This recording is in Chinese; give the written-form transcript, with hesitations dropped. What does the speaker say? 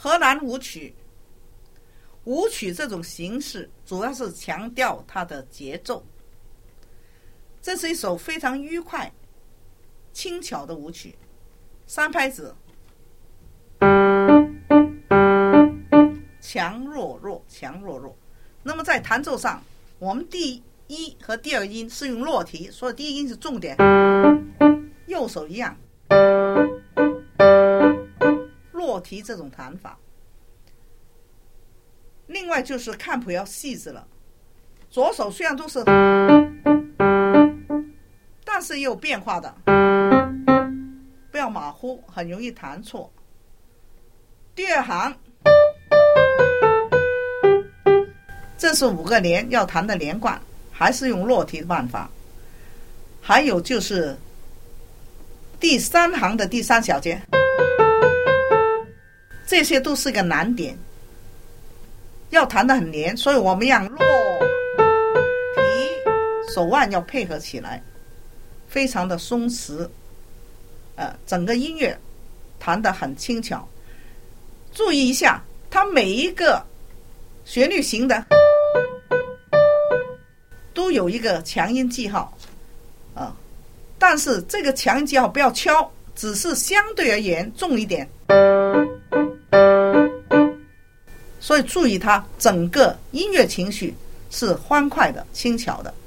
荷兰舞曲，舞曲这种形式主要是强调它的节奏。这是一首非常愉快、轻巧的舞曲，三拍子，强弱弱，强弱弱。那么在弹奏上，我们第一和第二音是用落提，所以第一音是重点，右手一样，落提这种弹法。另外就是看谱要细致了，左手虽然都是，但是也有变化的，不要马虎，很容易弹错。第二行，这是5个连，要弹的连贯，还是用落提的办法。还有就是第3行的第3小节，这些都是个难点，要弹得很连，所以我们让落提手腕要配合起来，非常的松弛，整个音乐弹得很轻巧。注意一下，它每一个旋律型的都有一个强音记号，但是这个强音记号不要敲，只是相对而言重一点，所以注意它整个音乐情绪是欢快的、轻巧的。